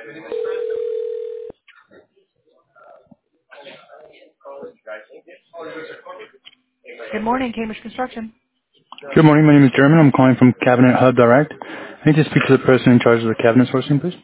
Good morning, Cambridge Construction. Good morning. My name is German. I'm calling from Cabinet Hub Direct. I need to speak to the person in charge of the cabinet sourcing, please.